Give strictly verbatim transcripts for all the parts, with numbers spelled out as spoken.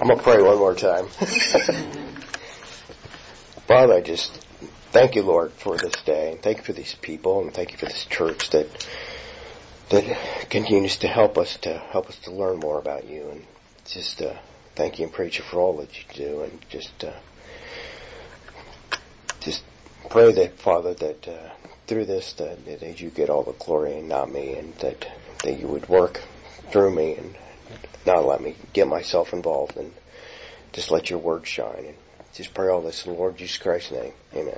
I'm going to pray one more time. Father, I just thank you, Lord, for this day. And thank you for these people. And thank you for this church that that continues to help us to help us to learn more about you. And just uh, thank you and praise you for all that you do. And just uh, just pray that, Father, that uh, through this, that, that you get all the glory and not me. And that, that you would work through me and not let me get myself involved, and just let your word shine. And just pray all this in the Lord Jesus Christ's name. Amen.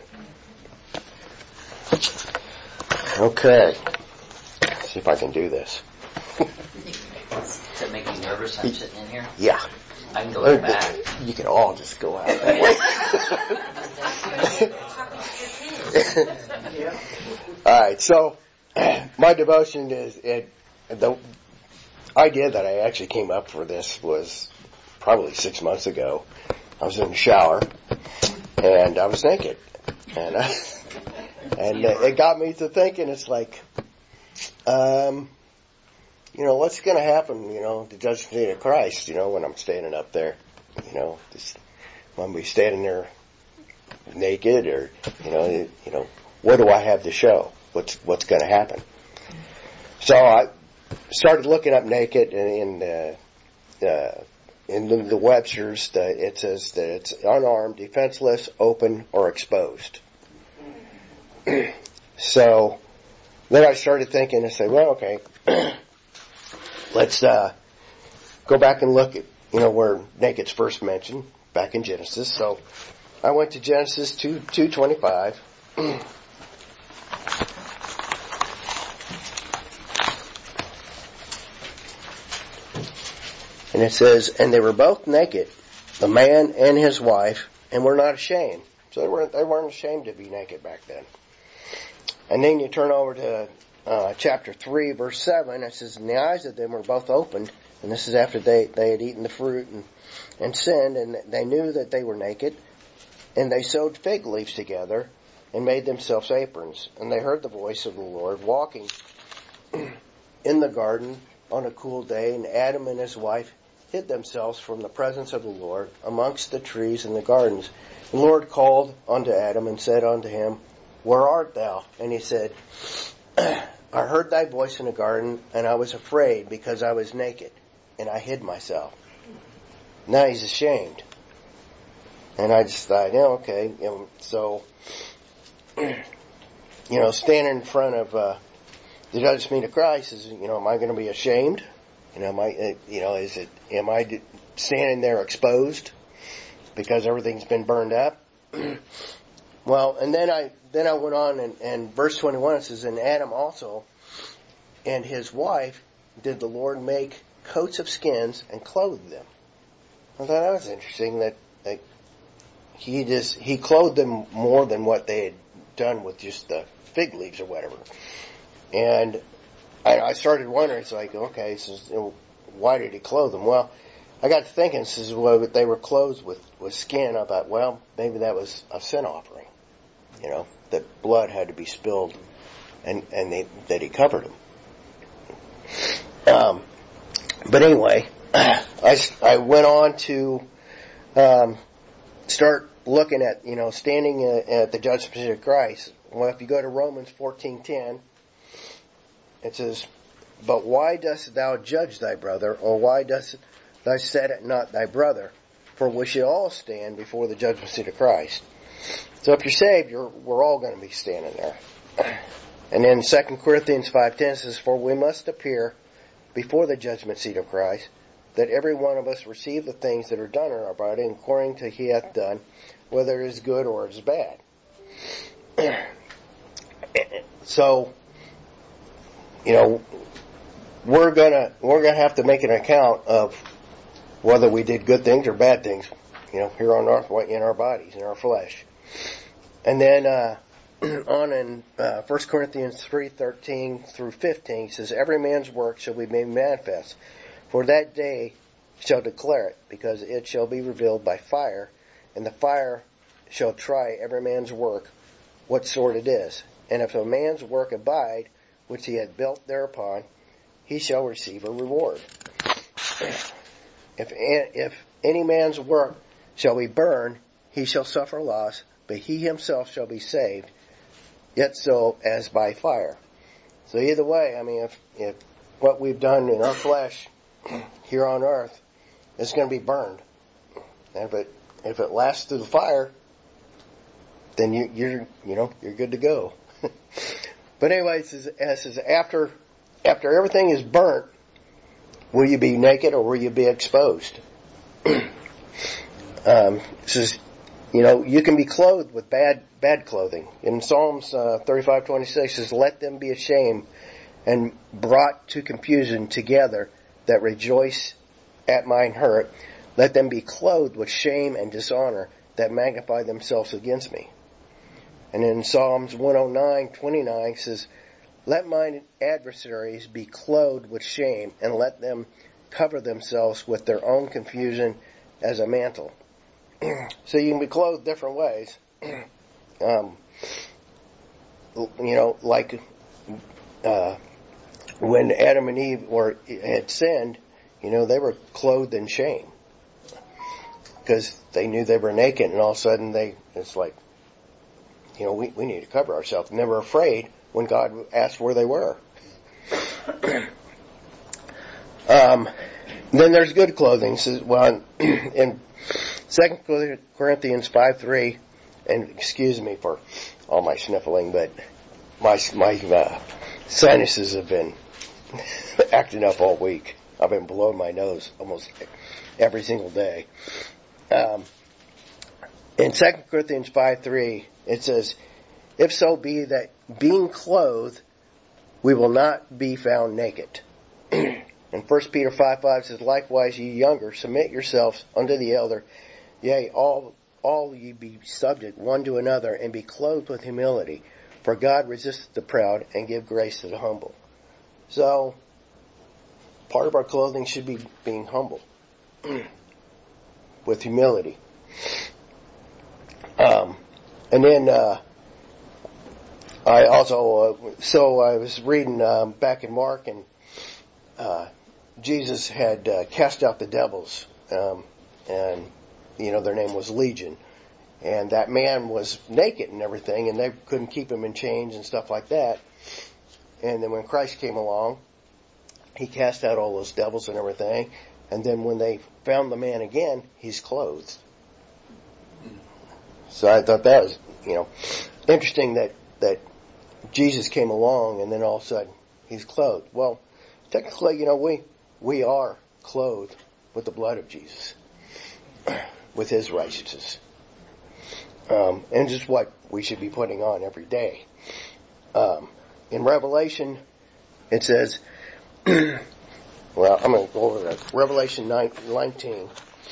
Okay. Let's see if I can do this. Does that make you nervous? I'm sitting in here? Yeah. I can go back. You can all just go out that way. Alright, so my devotion is, it, the idea that I actually came up for this was probably six months ago. I was in the shower and I was naked, and I, and it got me to thinking. It's like, um, you know, what's going to happen? You know, the judgment of Christ. You know, when I'm standing up there, you know, just when we standing there naked, or you know, you know, what do I have to show? What's what's going to happen? So I started looking up naked, and in uh, uh, in the, the Webster's, the, it says that it's unarmed, defenseless, open, or exposed. So then I started thinking and said, well, okay, let's uh, go back and look at, you know, where naked's first mentioned back in Genesis. So I went to Genesis two two twenty five. And it says, and they were both naked, the man and his wife, and were not ashamed. So they weren't, they weren't ashamed to be naked back then. And then you turn over to uh, chapter three, verse seven. It says, and the eyes of them were both opened. And this is after they, they had eaten the fruit and, and sinned, and they knew that they were naked. And they sewed fig leaves together and made themselves aprons. And they heard the voice of the Lord walking in the garden on a cool day, and Adam and his wife hid themselves from the presence of the Lord amongst the trees in the gardens. The Lord called unto Adam and said unto him, where art thou? And he said, I heard thy voice in the garden, and I was afraid because I was naked, and I hid myself. Now he's ashamed. And I just thought, yeah, okay. You know, so, you know, standing in front of uh, the judgment of Christ is, you know, am I going to be ashamed? You know, am I, you know, is it, am I standing there exposed because everything's been burned up? Well, and then I, then I went on, and, and verse twenty-one, it says, and Adam also and his wife did the Lord make coats of skins and clothed them. I thought that was interesting, that, that he just, he clothed them more than what they had done with just the fig leaves or whatever. And I, I started wondering, it's like, okay, so, you know, why did he clothe them? Well, I got to thinking, this is well, they were clothed with, with skin. I thought, well, maybe that was a sin offering. You know, that blood had to be spilled, and, and they, that he covered them. Um, but anyway, I, I went on to um, start looking at, you know, standing at, at the judgment seat of Christ. Well, if you go to Romans fourteen ten, it says, but why dost thou judge thy brother, or why dost thou set it not thy brother? For we shall all stand before the judgment seat of Christ. So if you're saved, you're, we're all going to be standing there. And then Second Corinthians five ten says, for we must appear before the judgment seat of Christ, that every one of us receive the things that are done in our body according to he hath done, whether it is good or it is bad. So, you know, we're gonna we're gonna have to make an account of whether we did good things or bad things, you know, here on earth, in our bodies, in our flesh. And then uh, on in uh, First Corinthians three thirteen through fifteen, it says, every man's work shall be made manifest, for that day shall declare it, because it shall be revealed by fire, and the fire shall try every man's work, what sort it is. And if a man's work abide, which he had built thereupon, he shall receive a reward. If if any man's work shall be burned, he shall suffer loss, but he himself shall be saved, yet so as by fire. So either way, I mean, if, if what we've done in our flesh here on earth is going to be burned, and if it if it lasts through the fire, then you, you're you know you're good to go. But anyway, it says, it says after after everything is burnt, will you be naked or will you be exposed? um, it says, you know, you can be clothed with bad bad clothing. In Psalms uh, thirty-five twenty-six, it says, "Let them be ashamed and brought to confusion together that rejoice at mine hurt. Let them be clothed with shame and dishonor that magnify themselves against me." And in Psalms one oh nine twenty-nine, it says, "Let mine adversaries be clothed with shame, and let them cover themselves with their own confusion as a mantle." So you can be clothed different ways. um, you know, like uh, when Adam and Eve were had sinned, you know, they were clothed in shame because they knew they were naked, and all of a sudden they it's like, you know, we, we need to cover ourselves. And they were afraid when God asked where they were. um, then there's good clothing. So, well, in Second Corinthians five three, and excuse me for all my sniffling, but my my uh, sinuses have been acting up all week. I've been blowing my nose almost every single day. Um, in Second Corinthians five three, it says, "If so be that being clothed, we will not be found naked." And First Peter five five says, "Likewise, ye younger, submit yourselves unto the elder. Yea, all all ye be subject one to another, and be clothed with humility. For God resisteth the proud, and give grace to the humble." So, part of our clothing should be being humble, with humility. Um, and then uh, I also, uh, so I was reading um, back in Mark, and uh, Jesus had uh, cast out the devils, um, and you know, their name was Legion. And that man was naked and everything, and they couldn't keep him in chains and stuff like that. And then when Christ came along, he cast out all those devils and everything. And then when they found the man again, he's clothed. So I thought that was, you know, interesting that, that Jesus came along and then all of a sudden he's clothed. Well, technically, you know, we, we are clothed with the blood of Jesus, with his righteousness. Um, and just what we should be putting on every day. Um, in Revelation, it says, well, I'm going to go over that. Revelation nineteen.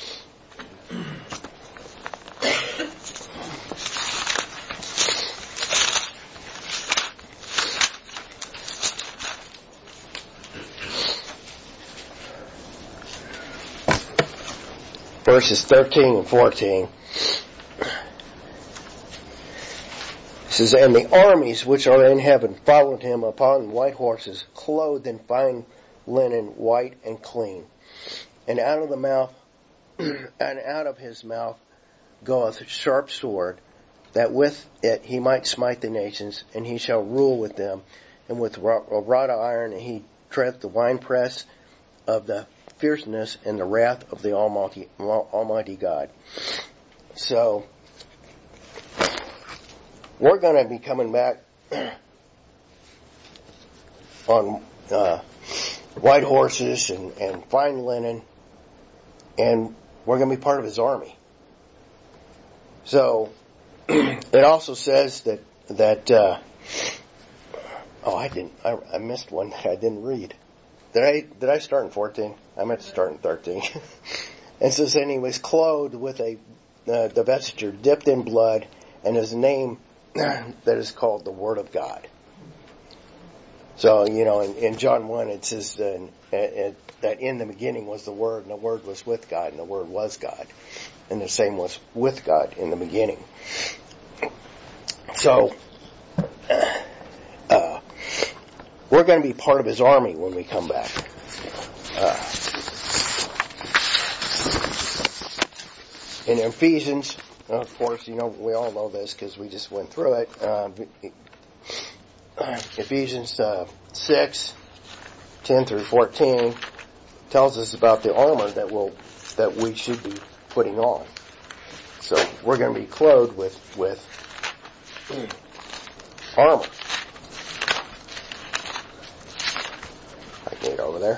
Verses thirteen and fourteen. It says, "And the armies which are in heaven followed him upon white horses, clothed in fine linen, white and clean. And out of the mouth, and out of his mouth goeth a sharp sword, that with it he might smite the nations, and he shall rule with them, and with a rod of iron, and he treadeth the winepress of the fierceness and the wrath of the Almighty, Almighty God." So, we're going to be coming back on uh, white horses and, and fine linen, and we're going to be part of his army. So, it also says that, that uh, oh, I didn't, I, I missed one that I didn't read. Did I, did I start in fourteen? I meant to start in thirteen. It says, "And he was clothed with a, uh, the vesture dipped in blood, and his name that is called the Word of God." So, you know, in, in John one, it says uh, it, that in the beginning was the Word, and the Word was with God, and the Word was God. And the same was with God in the beginning. So, uh, we're going to be part of his army when we come back. Uh, in Ephesians, of course, you know, we all know this because we just went through it. Uh, Ephesians uh, six, ten through fourteen tells us about the armor that will that we should be putting on. So we're going to be clothed with with armor. I can get over there.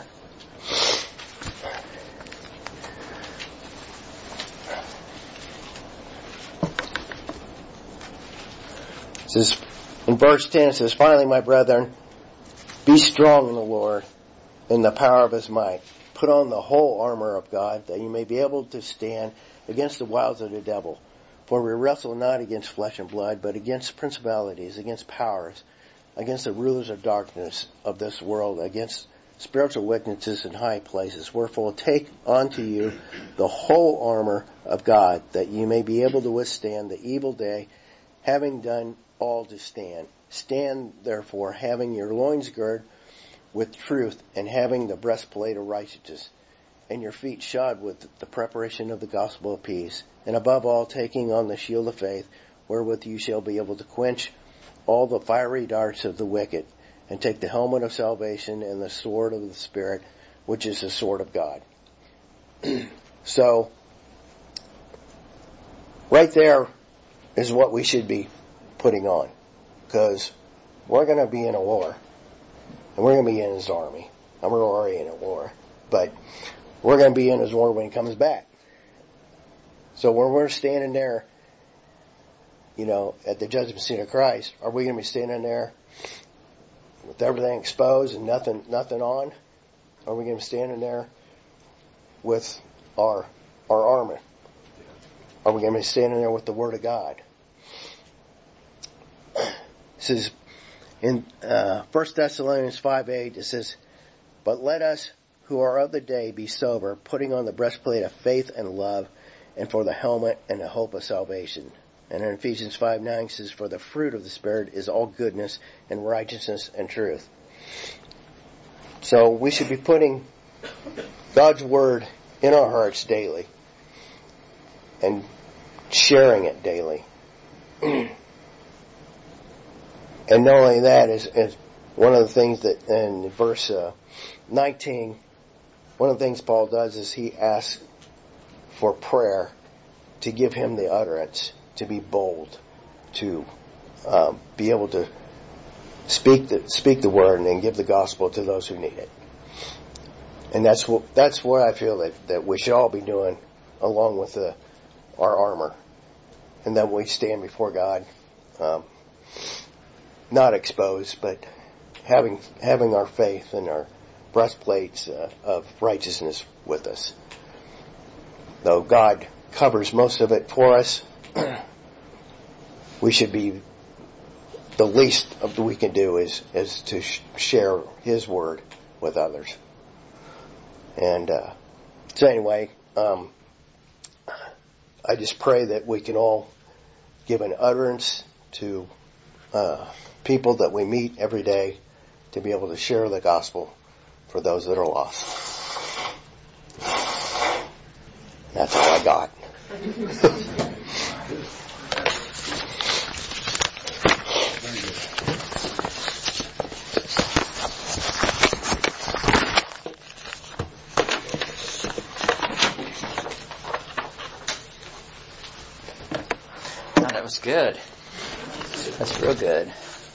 It says in verse ten, it says, "Finally, my brethren, be strong in the Lord, in the power of His might. Put on the whole armor of God, that you may be able to stand against the wiles of the devil. For we wrestle not against flesh and blood, but against principalities, against powers, against the rulers of darkness of this world, against spiritual wickednesses in high places. Wherefore take unto you the whole armor of God, that you may be able to withstand the evil day, having done all to stand. Stand therefore, having your loins girded with truth, and having the breastplate of righteousness, and your feet shod with the preparation of the gospel of peace. And above all, taking on the shield of faith, wherewith you shall be able to quench all the fiery darts of the wicked, and take the helmet of salvation and the sword of the Spirit, which is the sword of God." So, right there is what we should be putting on, because we're going to be in a war, and we're going to be in His army, and we're already in a war, but we're going to be in His war when He comes back. So when we're standing there, you know, at the judgment seat of Christ, are we going to be standing there with everything exposed and nothing, nothing on? Or are we going to be standing there with our, our armor? Are we going to be standing there with the Word of God? It says in uh, First Thessalonians five eight, it says, "But let us who are of the day be sober, putting on the breastplate of faith and love, and for the helmet and the hope of salvation." And in Ephesians five nine, it says, "For the fruit of the Spirit is all goodness and righteousness and truth." So we should be putting God's Word in our hearts daily and sharing it daily. And not only that, is, is one of the things that in verse uh, nineteen, one of the things Paul does is he asks for prayer to give him the utterance, to be bold, to um, be able to speak the speak the word and then give the gospel to those who need it. And that's what that's what I feel that, that we should all be doing, along with the, our armor, and that we stand before God, um, not exposed, but having having our faith and our breastplates uh, of righteousness with us. Though God covers most of it for us, we should be, the least of that we can do is is to sh- share His word with others. And uh, so anyway, um, I just pray that we can all give an utterance to uh, people that we meet every day, to be able to share the gospel for those that are lost. That's all I got. Oh, that was good. That's real good.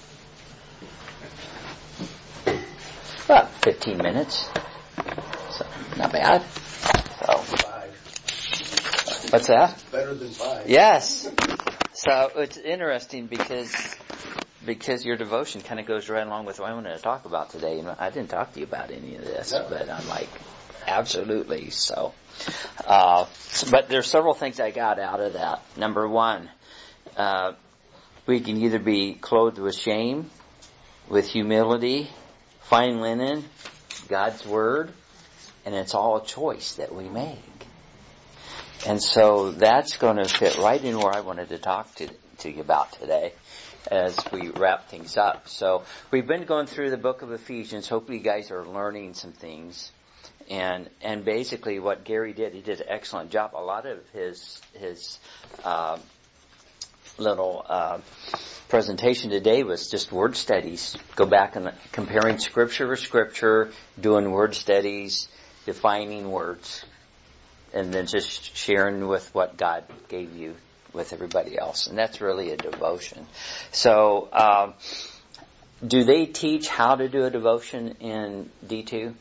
About fifteen minutes. So, not bad. So, Five. what's that? Better than five. Yes. So it's interesting because because your devotion kind of goes right along with what I wanted to talk about today. And I didn't talk to you about any of this, No. but I'm like, absolutely. So, uh, but there's several things I got out of that. Number one, uh, we can either be clothed with shame, with humility, fine linen, God's Word, and it's all a choice that we make. And so that's going to fit right in where I wanted to talk to, to you about today as we wrap things up. So we've been going through the book of Ephesians. Hopefully you guys are learning some things. And and basically what Gary did, he did an excellent job. A lot of his his uh, little uh, presentation today was just word studies. Go back and comparing scripture with scripture, doing word studies, defining words, and then just sharing with what God gave you with everybody else. And that's really a devotion. So, um, do they teach how to do a devotion in D two?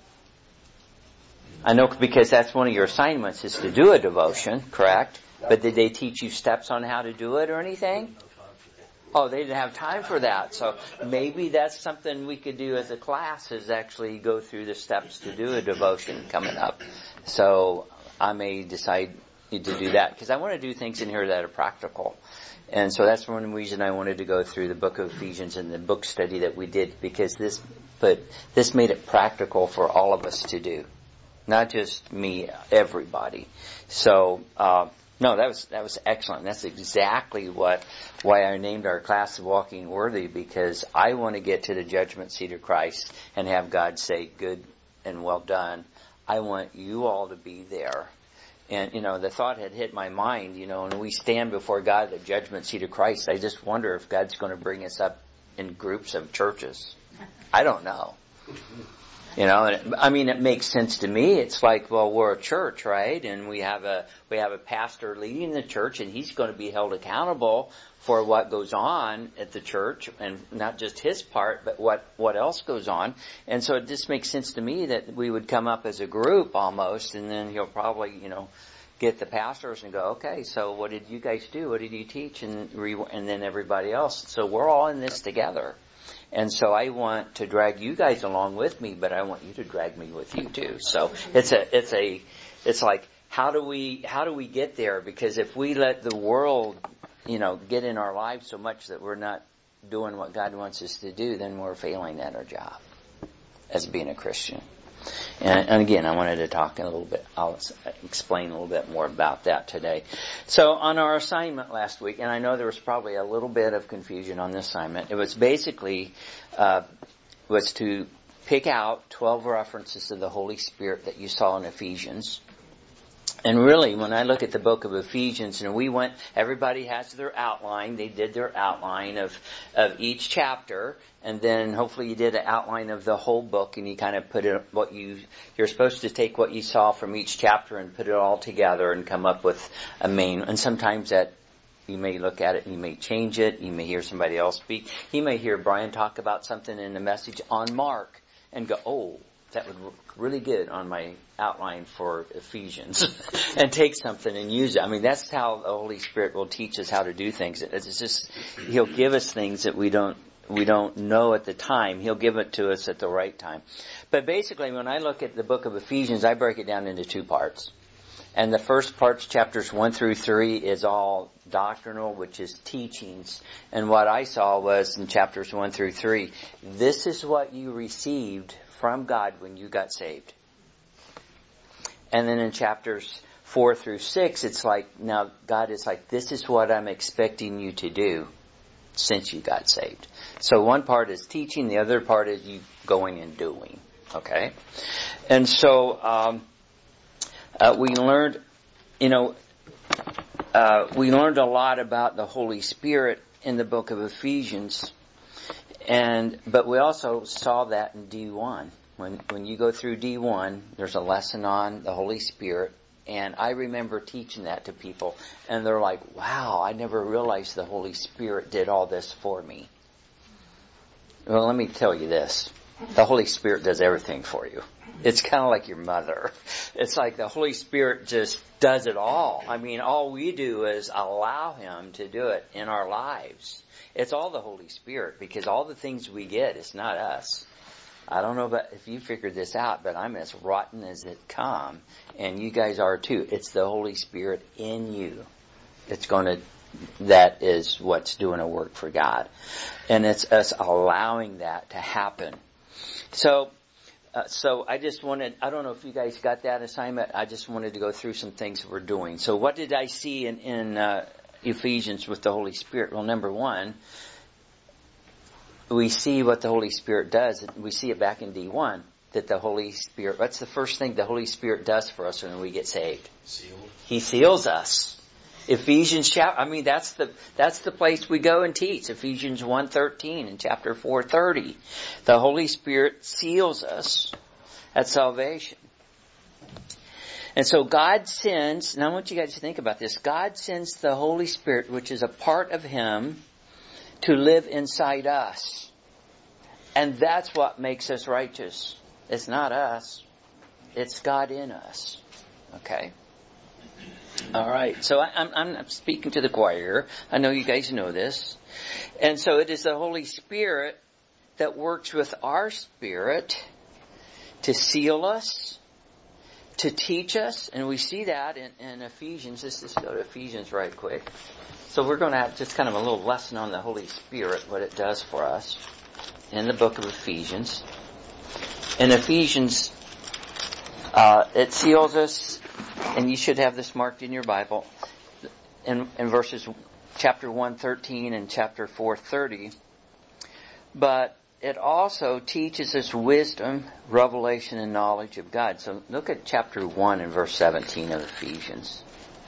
I know because that's one of your assignments is to do a devotion, correct? But did they teach you steps on how to do it or anything? Oh, they didn't have time for that. So maybe that's something we could do as a class is actually go through the steps to do a devotion coming up. So I may decide to do that because I want to do things in here that are practical. And so that's one reason I wanted to go through the book of Ephesians and the book study that we did because this, but this made it practical for all of us to do. Not just me, everybody. So, uh, no, that was, that was excellent. That's exactly what, why I named our class Walking Worthy, because I want to get to the judgment seat of Christ and have God say, good and well done. I want you all to be there. And, you know, the thought had hit my mind, you know, when we stand before God at the judgment seat of Christ, I just wonder if God's going to bring us up in groups of churches. I don't know. You know, and it, I mean, it makes sense to me. It's like, well, we're a church, right? And we have a, we have a pastor leading the church and he's going to be held accountable for what goes on at the church and not just his part, but what, what else goes on. And so it just makes sense to me that we would come up as a group almost and then he'll probably, you know, get the pastors and go, okay, so what did you guys do? What did you teach? And re- and then everybody else. So we're all in this together. And so I want to drag you guys along with me, but I want you to drag me with you too. So it's a, it's a, it's like, how do we, how do we get there? Because if we let the world, you know, get in our lives so much that we're not doing what God wants us to do, then we're failing at our job as being a Christian. And, and again, I wanted to talk a little bit, I'll explain a little bit more about that today. So on our assignment last week, and I know there was probably a little bit of confusion on this assignment, it was basically, uh, was to pick out twelve references to the Holy Spirit that you saw in Ephesians. And really, when I look at the book of Ephesians, and we went, everybody has their outline. They did their outline of, of each chapter, and then hopefully you did an outline of the whole book, and you kind of put it, what you, you're supposed to take what you saw from each chapter and put it all together and come up with a main, and sometimes that, you may look at it and you may change it, you may hear somebody else speak. You may hear Brian talk about something in the message on Mark and go, oh, that would work really good on my outline for Ephesians and take something and use it. I mean, that's how the Holy Spirit will teach us how to do things. It's just, He'll give us things that we don't, we don't know at the time. He'll give it to us at the right time. But basically, when I look at the book of Ephesians, I break it down into two parts. And the first parts, chapters one through three, is all doctrinal, which is teachings. And what I saw was in chapters one through three, this is what you received from God when you got saved. And then in chapters four through six, it's like, now God is like, this is what I'm expecting you to do since you got saved. So one part is teaching, the other part is you going and doing. Okay? And so, um, uh, we learned, you know, uh, we learned a lot about the Holy Spirit in the book of Ephesians. And, but we also saw that in D one. When, when you go through D one, there's a lesson on the Holy Spirit. And I remember teaching that to people. And they're like, wow, I never realized the Holy Spirit did all this for me. Well, let me tell you this. The Holy Spirit does everything for you. It's kind of like your mother. It's like the Holy Spirit just does it all. I mean, all we do is allow Him to do it in our lives. It's all the Holy Spirit, because all the things we get, it's not us. I don't know about if you figured this out, but I'm as rotten as it come, and you guys are too. It's the Holy Spirit in you. It's going to, that is what's doing a work for God. And it's us allowing that to happen. So, uh, so I just wanted, I don't know if you guys got that assignment. I just wanted to go through some things we're doing. So what did I see in, in, uh, Ephesians with the Holy Spirit? Well, number one, we see what the Holy Spirit does. We see it back in D one. that the Holy Spirit, what's the first thing the Holy Spirit does for us when we get saved? Sealed. He seals us. Ephesians chapter, I mean, that's the, that's the place we go and teach. Ephesians one thirteen and chapter four thirty. The Holy Spirit seals us at salvation. And so God sends, and I want you guys to think about this, God sends the Holy Spirit, which is a part of Him, to live inside us. And that's what makes us righteous. It's not us. It's God in us. Okay? All right. So I, I'm, I'm speaking to the choir. I know you guys know this. And so it is the Holy Spirit that works with our spirit to seal us, to teach us. And we see that in, in Ephesians. Let's just go to Ephesians right quick. So we're going to have just kind of a little lesson on the Holy Spirit, what it does for us in the book of Ephesians. In Ephesians, uh, it seals us, and you should have this marked in your Bible, in, in verses chapter one thirteen and chapter four thirty. But it also teaches us wisdom, revelation, and knowledge of God. So look at chapter one and verse seventeen of Ephesians.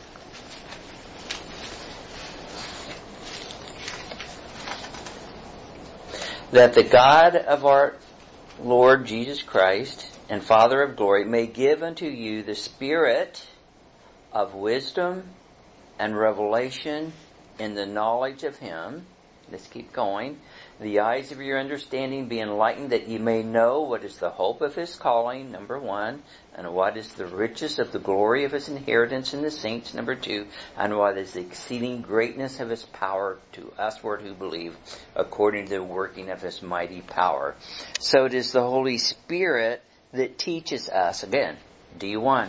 That the God of our Lord Jesus Christ and Father of glory may give unto you the spirit of wisdom and revelation in the knowledge of Him. Let's keep going. The eyes of your understanding be enlightened, that ye may know what is the hope of His calling, number one, and what is the riches of the glory of His inheritance in the saints, number two, and what is the exceeding greatness of His power to usward who believe, according to the working of His mighty power. So it is the Holy Spirit that teaches us. Again, D one.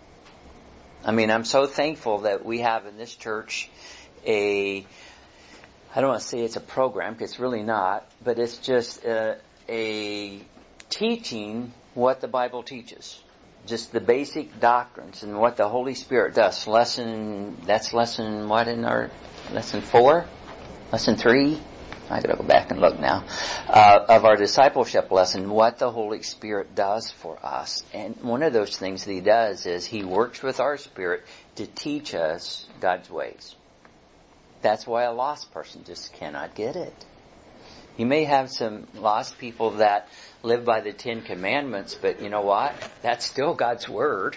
I mean, I'm so thankful that we have in this church a, I don't want to say it's a program, because it's really not, but it's just a, a teaching what the Bible teaches. Just the basic doctrines and what the Holy Spirit does. Lesson, that's lesson what in our, lesson four? Lesson three? I gotta go back and look now. Uh, of our discipleship lesson, what the Holy Spirit does for us. And one of those things that He does is He works with our spirit to teach us God's ways. That's why a lost person just cannot get it. You may have some lost people that live by the Ten Commandments, but you know what? That's still God's Word.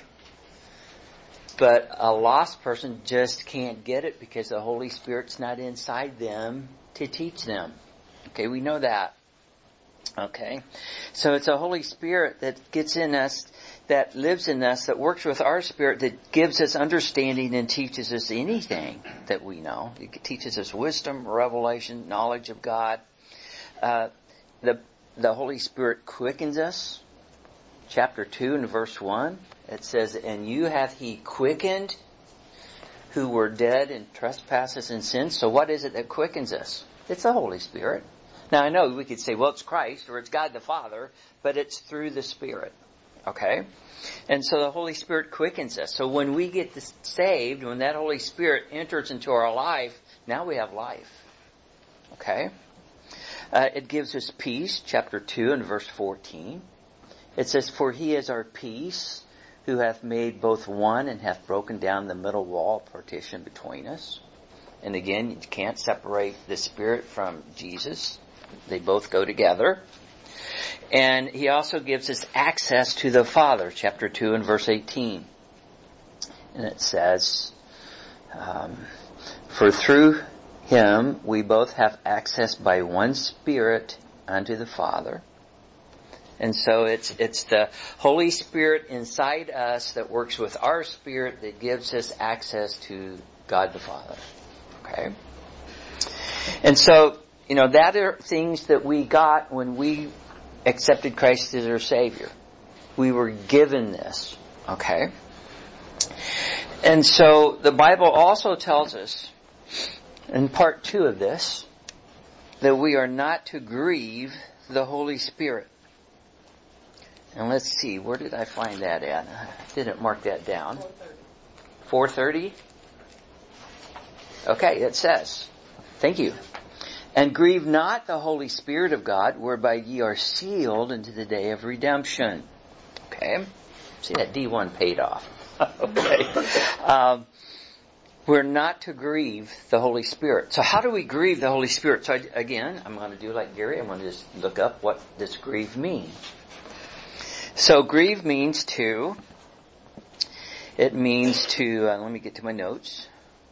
But a lost person just can't get it because the Holy Spirit's not inside them to teach them. Okay, we know that. Okay, so it's a Holy Spirit that gets in us, that lives in us, that works with our spirit, that gives us understanding and teaches us anything that we know. It teaches us wisdom, revelation, knowledge of God. Uh, the the Holy Spirit quickens us. Chapter two and verse one, it says, "And you hath He quickened, who were dead in trespasses and sins." So what is it that quickens us? It's the Holy Spirit. Now I know we could say, well, it's Christ or it's God the Father, but it's through the Spirit. Okay? And so the Holy Spirit quickens us. So when we get saved, when that Holy Spirit enters into our life, now we have life. Okay? Uh, it gives us peace, chapter two and verse fourteen. It says, "For He is our peace, who hath made both one and hath broken down the middle wall partition between us." And again, you can't separate the Spirit from Jesus. They both go together. And He also gives us access to the Father, chapter two and verse eighteen. And it says, um, "For through Him we both have access by one Spirit unto the Father." And so it's it's the Holy Spirit inside us that works with our spirit that gives us access to God the Father. Okay? And so, you know, that are things that we got when we accepted Christ as our Savior. We were given this. Okay? And so the Bible also tells us, in part two of this, that we are not to grieve the Holy Spirit. And let's see, where did I find that at? I didn't mark that down. four thirty? Okay, it says. Thank you. And grieve not the Holy Spirit of God, whereby ye are sealed unto the day of redemption. Okay? See, that D one paid off. Okay. Um, we're not to grieve the Holy Spirit. So how do we grieve the Holy Spirit? So I, again, I'm going to do like Gary. I'm going to just look up what does grieve mean. So grieve means to, it means to, uh, let me get to my notes,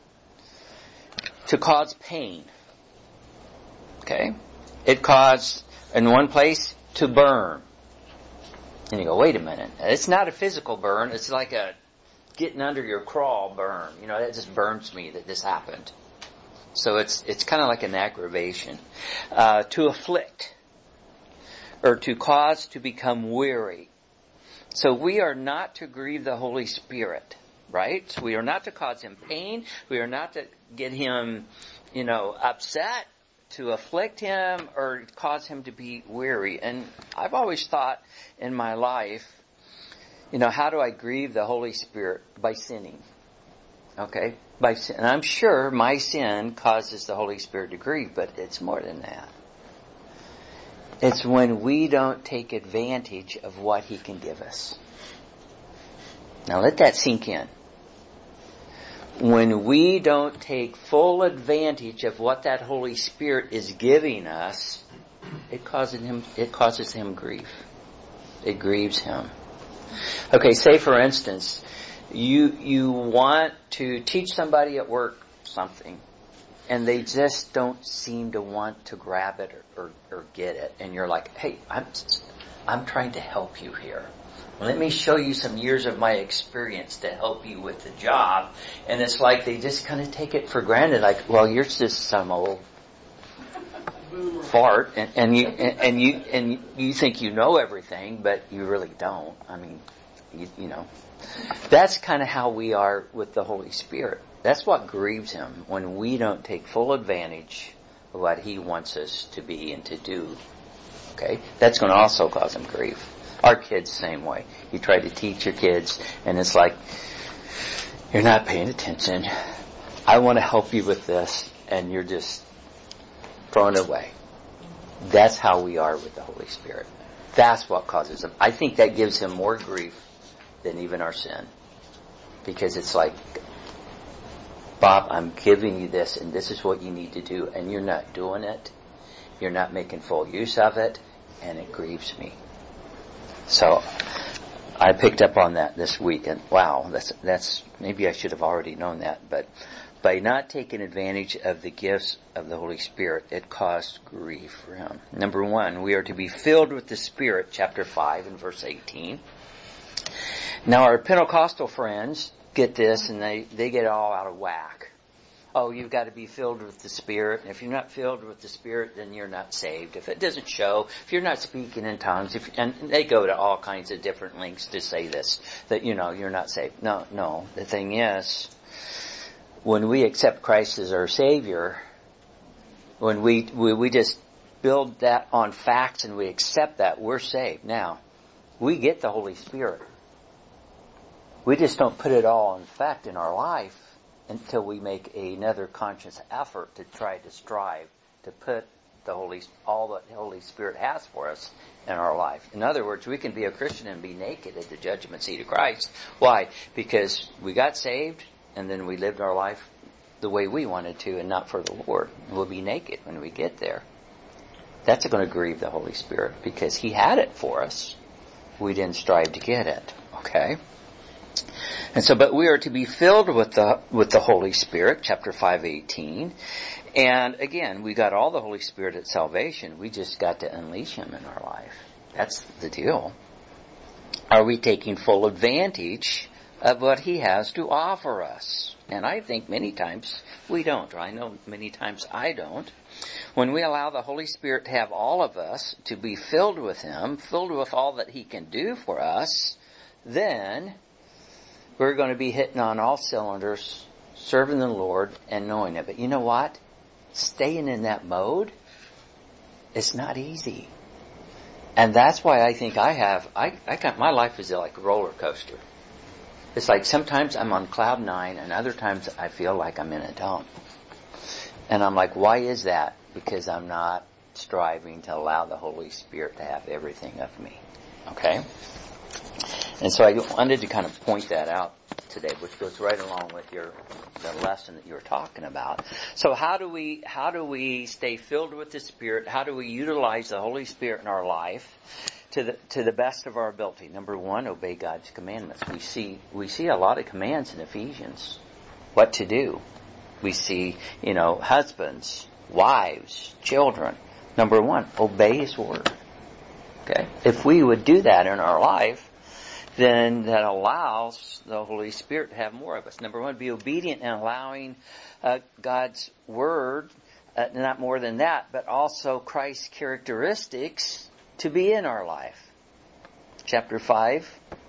to cause pain. Okay? It caused, in one place, to burn. And you go, wait a minute. It's not a physical burn. It's like a getting under your crawl burn. You know, that just burns me that this happened. So it's it's kind of like an aggravation. Uh, to afflict. Or to cause to become weary. So we are not to grieve the Holy Spirit. Right? So we are not to cause him pain. We are not to get him, you know, upset. To afflict him or cause him to be weary. And I've always thought in my life, you know, how do I grieve the Holy Spirit? By sinning. Okay? By sin. And I'm sure my sin causes the Holy Spirit to grieve, but it's more than that. It's when we don't take advantage of what he can give us. Now let that sink in. When we don't take full advantage of what that Holy Spirit is giving us, it causes him, it causes him grief. It grieves him. Okay, say for instance, you, you want to teach somebody at work something, and they just don't seem to want to grab it or, or, or get it, and you're like, hey, I'm, I'm trying to help you here. Let me show you some years of my experience to help you with the job. And it's like they just kind of take it for granted. Like, well, you're just some old fart, and, and you and, and you and you think you know everything, but you really don't. I mean, you, you know, that's kind of how we are with the Holy Spirit. That's what grieves him when we don't take full advantage of what he wants us to be and to do. Okay, that's going to also cause him grief. Our kids, same way. You try to teach your kids, and it's like, you're not paying attention. I want to help you with this, and you're just throwing it away. That's how we are with the Holy Spirit. That's what causes him. I think that gives him more grief than even our sin. Because it's like, Bob, I'm giving you this, and this is what you need to do, and you're not doing it. You're not making full use of it, and it grieves me. So I picked up on that this week, and wow, that's that's maybe I should have already known that, but by not taking advantage of the gifts of the Holy Spirit, it caused grief for him. Number one, we are to be filled with the Spirit, chapter five and verse eighteen. Now our Pentecostal friends get this, and they, they get it all out of whack. Oh, you've got to be filled with the Spirit. And if you're not filled with the Spirit, then you're not saved. If it doesn't show, if you're not speaking in tongues, if, and they go to all kinds of different lengths to say this, that, you know, you're not saved. No, no. The thing is, when we accept Christ as our Savior, when we, we, we just build that on facts and we accept that, we're saved. Now, we get the Holy Spirit. We just don't put it all in fact in our life until we make another conscious effort to try to strive to put the Holy, all that the Holy Spirit has for us in our life. In other words, we can be a Christian and be naked at the judgment seat of Christ. Why? Because we got saved and then we lived our life the way we wanted to and not for the Lord. We'll be naked when we get there. That's going to grieve the Holy Spirit because he had it for us. We didn't strive to get it. Okay? And so, but we are to be filled with the with the Holy Spirit, chapter five eighteen. And again, we got all the Holy Spirit at salvation. We just got to unleash him in our life. That's the deal. Are we taking full advantage of what he has to offer us? And I think many times we don't. Or I know many times I don't. When we allow the Holy Spirit to have all of us, to be filled with him, filled with all that he can do for us, then we're going to be hitting on all cylinders, serving the Lord and knowing it. But you know what? Staying in that mode, it's not easy. And that's why I think I have, I, I got, my life is like a roller coaster. It's like sometimes I'm on cloud nine and other times I feel like I'm in a dump. And I'm like, why is that? because I'm not striving to allow the Holy Spirit to have everything of me. Okay? And so I wanted to kind of point that out today, which goes right along with your the lesson that you were talking about. So how do we how do we stay filled with the Spirit? How do we utilize the Holy Spirit in our life to the to the best of our ability? Number one, obey God's commandments. We see we see a lot of commands in Ephesians. What to do. We see, you know, husbands, wives, children. Number one, obey His Word. Okay? If we would do that in our life, then that allows the Holy Spirit to have more of us. Number one, be obedient in allowing uh, God's Word, uh, not more than that, but also Christ's characteristics to be in our life. Chapter five,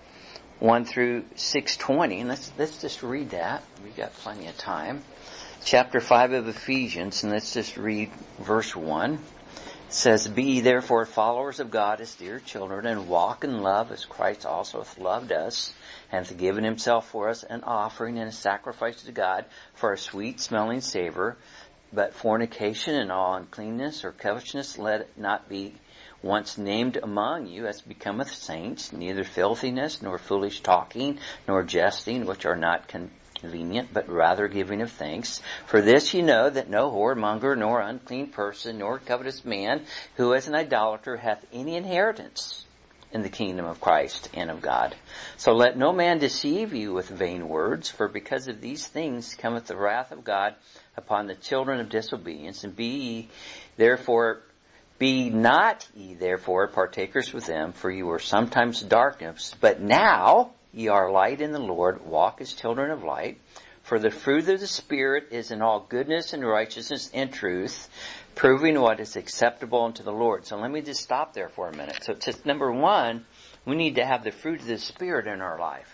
one through six twenty. And let's, let's just read that. We've got plenty of time. Chapter five of Ephesians, and let's just read verse one. It says, "Be ye therefore followers of God as dear children, and walk in love as Christ also hath loved us, and hath given Himself for us an offering and a sacrifice to God for a sweet smelling savor. But fornication and all uncleanness or covetousness let it not be once named among you as becometh saints, neither filthiness, nor foolish talking, nor jesting, which are not convenient, but rather giving of thanks. For this ye know, that no whoremonger, nor unclean person, nor covetous man, who is an idolater, hath any inheritance in the kingdom of Christ and of God. So let no man deceive you with vain words, for because of these things cometh the wrath of God upon the children of disobedience. And be ye therefore Be not ye therefore partakers with them, for you were sometimes darkness, but now ye are light in the Lord. Walk as children of light. For the fruit of the Spirit is in all goodness and righteousness and truth, proving what is acceptable unto the Lord." So let me just stop there for a minute. So just number one, we need to have the fruit of the Spirit in our life.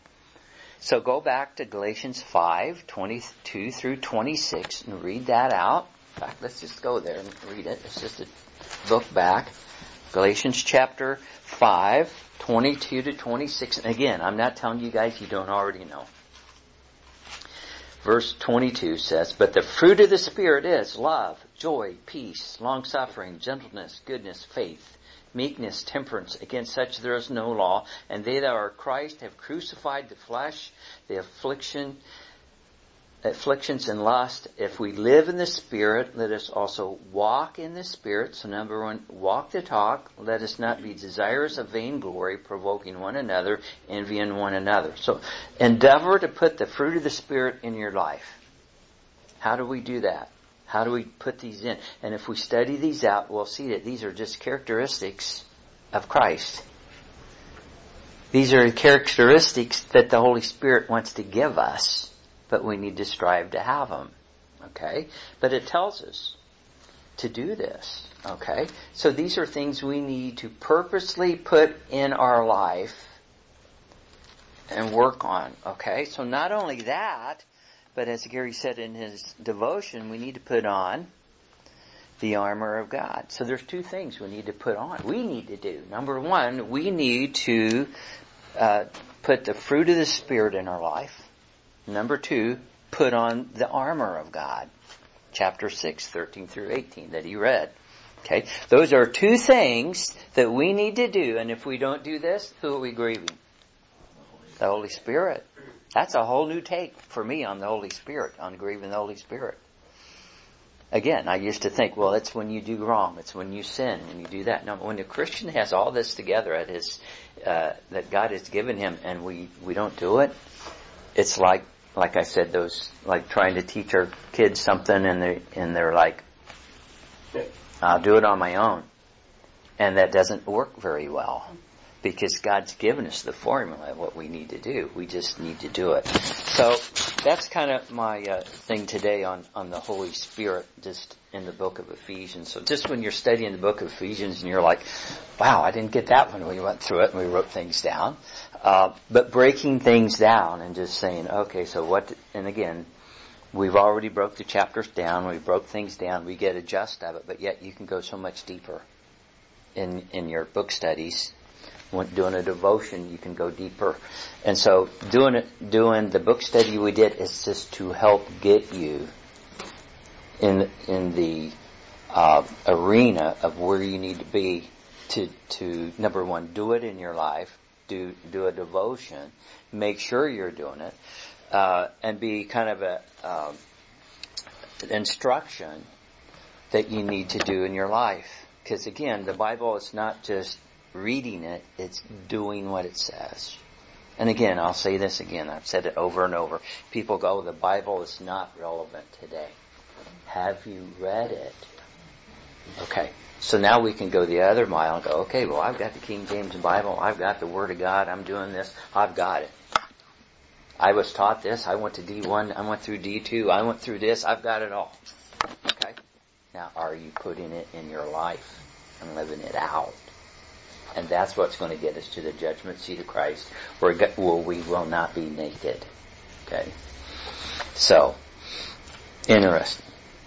So go back to Galatians five, twenty-two through twenty-six and read that out. In fact, let's just go there and read it. It's just a book back. Galatians chapter five, twenty-two to twenty-six. And again, I'm not telling you guys you don't already know. Verse twenty-two says, "But the fruit of the Spirit is love, joy, peace, long-suffering, gentleness, goodness, faith, meekness, temperance. Against such there is no law. And they that are Christ have crucified the flesh, the affliction, afflictions and lust. If we live in the Spirit, let us also walk in the Spirit." So number one, walk the talk. Let us not be desirous of vainglory, provoking one another, envying one another. So endeavor to put the fruit of the Spirit in your life. How do we do that? How do we put these in? And if we study these out, we'll see that these are just characteristics of Christ. These are characteristics that the Holy Spirit wants to give us, but we need to strive to have them. Okay? But it tells us to do this. Okay? So these are things we need to purposely put in our life and work on. Okay? So not only that, but as Gary said in his devotion, we need to put on the armor of God. So there's two things we need to put on. We need to do. Number one, we need to uh, put the fruit of the Spirit in our life. Number two, put on the armor of God. Chapter six, thirteen through eighteen that he read. Okay, those are two things that we need to do. And if we don't do this, who are we grieving? The Holy Spirit. That's a whole new take for me on the Holy Spirit, on grieving the Holy Spirit. Again, I used to think, well, it's when you do wrong. It's when you sin, when you do that. No, when a Christian has all this together at his, uh, that God has given him, and we, we don't do it, it's like, like I said, those, like trying to teach our kids something and they, and they're like, I'll do it on my own. And that doesn't work very well. Because God's given us the formula of what we need to do. We just need to do it. So that's kind of my uh, thing today on, on the Holy Spirit, just in the book of Ephesians. So just when you're studying the book of Ephesians and you're like, wow, I didn't get that when we went through it and we wrote things down. Uh, but breaking things down and just saying, okay, so what, and again, we've already broke the chapters down, we broke things down, we get a gist of it, but yet you can go so much deeper in, in your book studies. When doing a devotion, you can go deeper. And so doing it, doing the book study we did is just to help get you in in the uh, arena of where you need to be to, to, number one, do it in your life, do, do a devotion, make sure you're doing it, uh, and be kind of a, um, instruction that you need to do in your life. Because again, the Bible is not just reading it, it's doing what it says. And again, I'll say this again, I've said it over and over. People go, the Bible is not relevant today. Have you read it? Okay. So now we can go the other mile and go, okay, well, I've got the King James Bible, I've got the Word of God, I'm doing this, I've got it. I was taught this, I went to D one, I went through D two, I went through this, I've got it all. Okay? Now, are you putting it in your life and living it out? And that's what's going to get us to the judgment seat of Christ, where we will not be naked. Okay? So, interesting.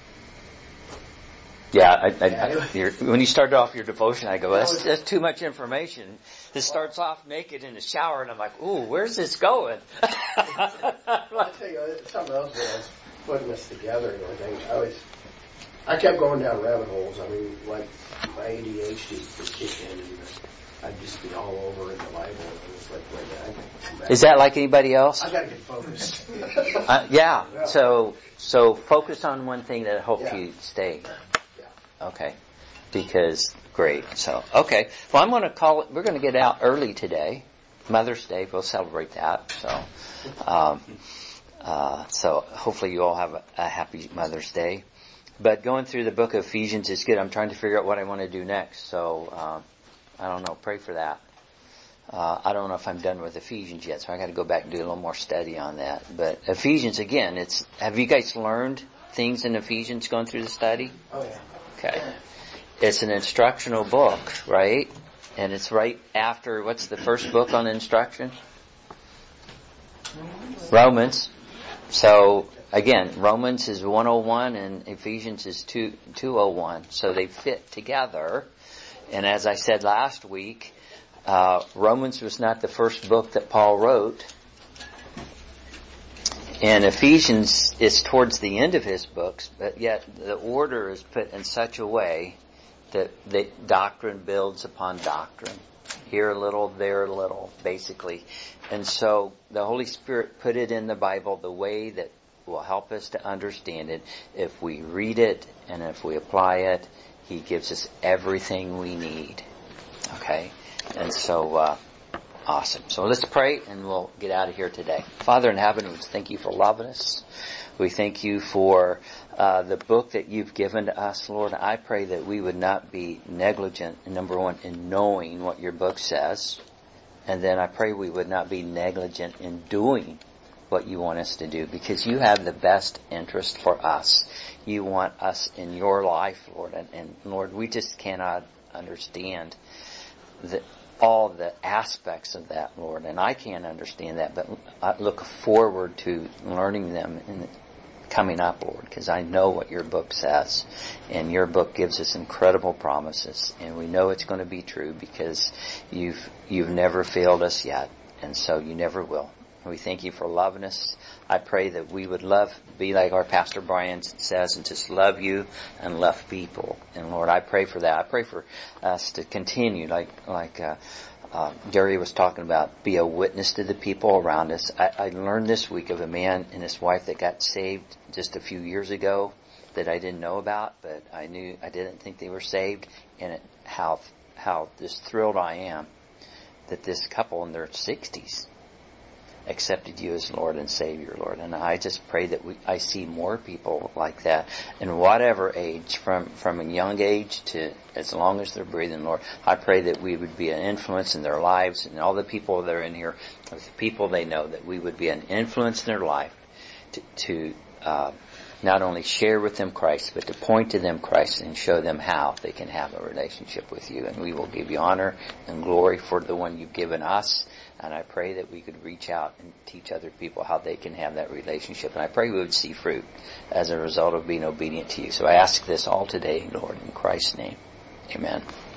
Yeah, I, I, I, you're, when you started off your devotion, I go, that's, that's too much information. This starts off naked in the shower, and I'm like, ooh, where's this going? I'll tell you, something else when I was putting this together and everything, I was, I kept going down rabbit holes. I mean, like, my A D H D would kick in, and I'd just be all over in the Bible, and it was like, wait a minute, I come back. Is that like anybody else? I gotta get focused. uh, yeah, yeah. So, so focus on one thing that helps yeah. you stay. Okay, because, great, so, okay. Well, I'm going to call it, we're going to get out early today. Mother's Day, we'll celebrate that, so, um, uh, so hopefully you all have a, a happy Mother's Day. But going through the book of Ephesians is good. I'm trying to figure out what I want to do next, so, um, I don't know, pray for that. Uh, I don't know if I'm done with Ephesians yet, so I got to go back and do a little more study on that. But Ephesians, again, it's, have you guys learned things in Ephesians going through the study? Oh, yeah. Okay. It's an instructional book, right? And it's right after, what's the first book on instruction? Romans. So, again, Romans is one oh one and Ephesians is two oh one. So they fit together. And as I said last week, uh, Romans was not the first book that Paul wrote. And Ephesians is towards the end of his books, but yet the order is put in such a way that the doctrine builds upon doctrine. Here a little, there a little, basically. And so the Holy Spirit put it in the Bible the way that will help us to understand it. If we read it and if we apply it, He gives us everything we need. Okay? And so, uh, awesome. So let's pray and we'll get out of here today. Father in heaven, we thank you for loving us. We thank you for uh, the book that you've given to us, Lord. I pray that we would not be negligent, number one, in knowing what your book says. And then I pray we would not be negligent in doing what you want us to do, because you have the best interest for us. You want us in your life, Lord. And, and Lord, we just cannot understand the all the aspects of that, Lord. And I can't understand that, but I look forward to learning them in coming up, Lord, because I know what your book says. And your book gives us incredible promises. And we know it's going to be true because you've you've never failed us yet. And so you never will. We thank you for loving us. I pray that we would love, be like our Pastor Brian says, and just love you and love people. And Lord, I pray for that. I pray for us to continue, like like uh, uh, Gary was talking about, be a witness to the people around us. I, I learned this week of a man and his wife that got saved just a few years ago that I didn't know about, but I knew I didn't think they were saved, and it, how how just thrilled I am that this couple in their sixties accepted you as Lord and Savior, Lord. And I just pray that we, I see more people like that in whatever age, from, from a young age to as long as they're breathing, Lord. I pray that we would be an influence in their lives, and all the people that are in here, the people they know, that we would be an influence in their life to, to uh, not only share with them Christ, but to point to them Christ and show them how they can have a relationship with you. And we will give you honor and glory for the one you've given us. And I pray that we could reach out and teach other people how they can have that relationship. And I pray we would see fruit as a result of being obedient to you. So I ask this all today, Lord, in Christ's name. Amen.